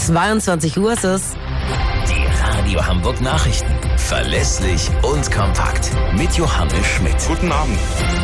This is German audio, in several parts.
22 Uhr ist es. Die Radio Hamburg Nachrichten. Verlässlich und kompakt. Mit Johannes Schmidt. Guten Abend.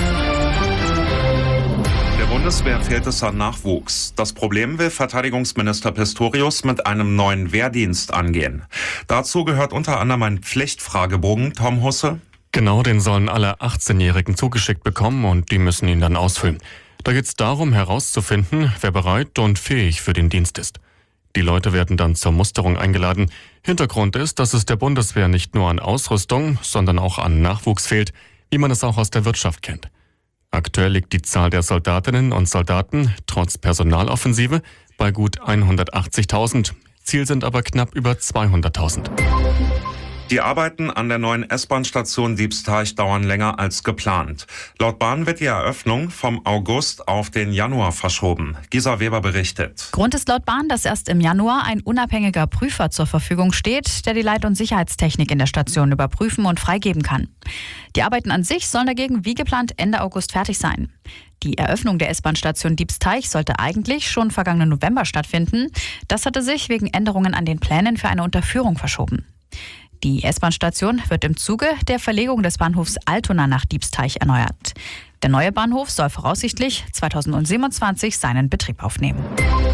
Der Bundeswehr fehlt es an Nachwuchs. Das Problem will Verteidigungsminister Pistorius mit einem neuen Wehrdienst angehen. Dazu gehört unter anderem ein Pflichtfragebogen. Tom Husse? Genau, den sollen alle 18-Jährigen zugeschickt bekommen und die müssen ihn dann ausfüllen. Da geht es darum, herauszufinden, wer bereit und fähig für den Dienst ist. Die Leute werden dann zur Musterung eingeladen. Hintergrund ist, dass es der Bundeswehr nicht nur an Ausrüstung, sondern auch an Nachwuchs fehlt, wie man es auch aus der Wirtschaft kennt. Aktuell liegt die Zahl der Soldatinnen und Soldaten trotz Personaloffensive bei gut 180.000. Ziel sind aber knapp über 200.000. Die Arbeiten an der neuen S-Bahn-Station Diebsteich dauern länger als geplant. Laut Bahn wird die Eröffnung vom August auf den Januar verschoben. Gisa Weber berichtet. Grund ist laut Bahn, dass erst im Januar ein unabhängiger Prüfer zur Verfügung steht, der die Leit- und Sicherheitstechnik in der Station überprüfen und freigeben kann. Die Arbeiten an sich sollen dagegen wie geplant Ende August fertig sein. Die Eröffnung der S-Bahn-Station Diebsteich sollte eigentlich schon vergangenen November stattfinden. Das hatte sich wegen Änderungen an den Plänen für eine Unterführung verschoben. Die S-Bahn-Station wird im Zuge der Verlegung des Bahnhofs Altona nach Diebsteich erneuert. Der neue Bahnhof soll voraussichtlich 2027 seinen Betrieb aufnehmen.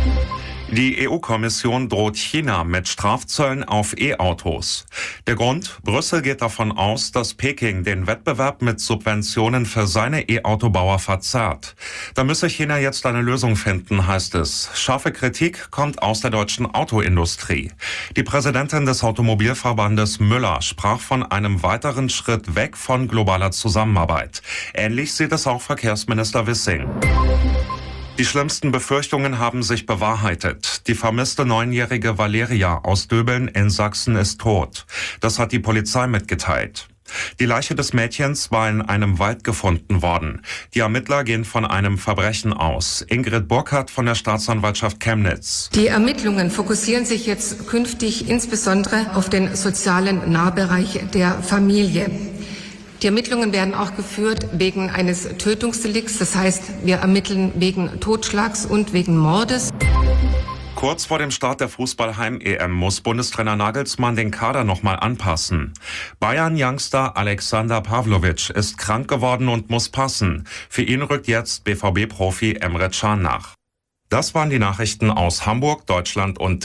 Die EU-Kommission droht China mit Strafzöllen auf E-Autos. Der Grund? Brüssel geht davon aus, dass Peking den Wettbewerb mit Subventionen für seine E-Autobauer verzerrt. Da müsse China jetzt eine Lösung finden, heißt es. Scharfe Kritik kommt aus der deutschen Autoindustrie. Die Präsidentin des Automobilverbandes Müller sprach von einem weiteren Schritt weg von globaler Zusammenarbeit. Ähnlich sieht es auch Verkehrsminister Wissing. Die schlimmsten Befürchtungen haben sich bewahrheitet. Die vermisste 9-jährige Valeria aus Döbeln in Sachsen ist tot. Das hat die Polizei mitgeteilt. Die Leiche des Mädchens war in einem Wald gefunden worden. Die Ermittler gehen von einem Verbrechen aus. Ingrid Burkhardt von der Staatsanwaltschaft Chemnitz. Die Ermittlungen fokussieren sich jetzt künftig insbesondere auf den sozialen Nahbereich der Familie. Die Ermittlungen werden auch geführt wegen eines Tötungsdelikts. Das heißt, wir ermitteln wegen Totschlags und wegen Mordes. Kurz vor dem Start der Fußball-Heim-EM muss Bundestrainer Nagelsmann den Kader nochmal anpassen. Bayern-Youngster Alexander Pavlovic ist krank geworden und muss passen. Für ihn rückt jetzt BVB-Profi Emre Can nach. Das waren die Nachrichten aus Hamburg, Deutschland und